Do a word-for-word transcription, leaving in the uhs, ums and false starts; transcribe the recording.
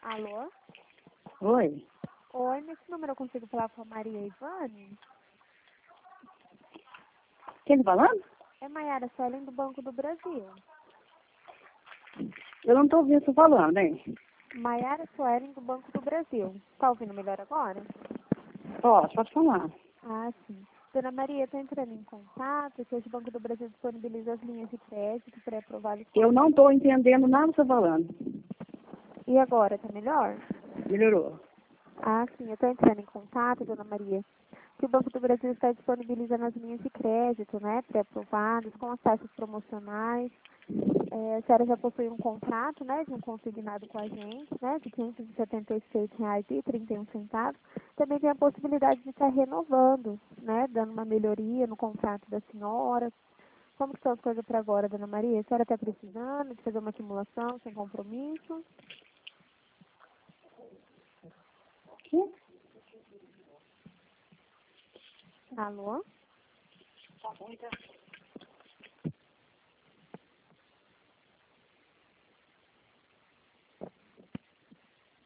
Alô? Oi? Oi, nesse número eu consigo falar com a Maria Ivane? Quem tá falando? É Maiara Suelen do Banco do Brasil. Eu não tô ouvindo você falando, hein? Maiara Suelen do Banco do Brasil. Tá ouvindo melhor agora? Posso, pode falar. Ah, sim. Dona Maria, estou entrando em contato, que hoje o Banco do Brasil disponibiliza as linhas de crédito pré-aprovadas. Eu não tô entendendo nada que você tá falando. E agora, tá melhor? Melhorou. Ah, sim, eu estou entrando em contato, Dona Maria, que o Banco do Brasil está disponibilizando as linhas de crédito, né, pré-aprovadas, com as taxas promocionais. É, a senhora já possui um contrato, né, de um consignado com a gente, né, de quinhentos e setenta e seis reais e trinta e um centavos. Também tem a possibilidade de estar renovando, né, dando uma melhoria no contrato da senhora. Como que estão as coisas para agora, Dona Maria? A senhora está precisando de fazer uma simulação sem compromisso? Que? Alô? Tá bom, então.